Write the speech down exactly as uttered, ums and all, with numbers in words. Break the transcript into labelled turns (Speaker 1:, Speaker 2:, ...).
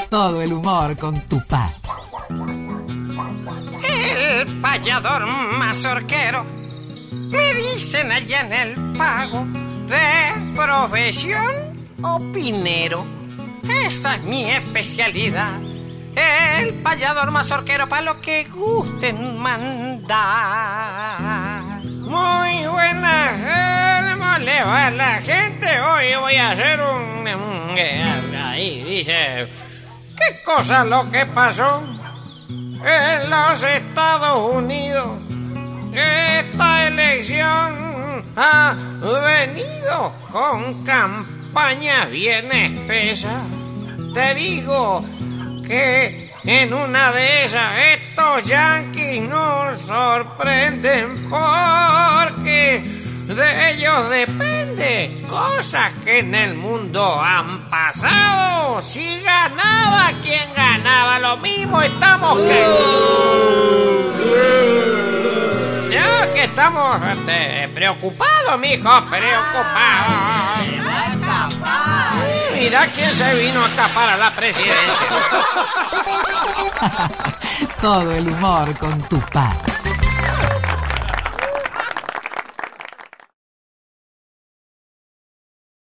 Speaker 1: Todo el humor con Tupac.
Speaker 2: El payador mazorquero, me dicen allá en el pago, de profesión opinero. Esta es mi especialidad. El payador mazorquero, para lo que gusten mandar. Muy buenas, ¿cómo le va a la gente? Hoy voy a hacer un... Ahí dice... ¿Qué cosa lo que pasó en los Estados Unidos? Esta elección ha venido con campañas bien espesas. Te digo que en una de esas estos yanquis nos sorprenden porque de ellos depende cosas que en el mundo han pasado. Si ganaba, quien ganaba, lo mismo estamos que... Ya que estamos este, preocupados, mijos, preocupados. Mira quién se vino a escapar a la presidencia.
Speaker 1: Todo el humor con Tupac.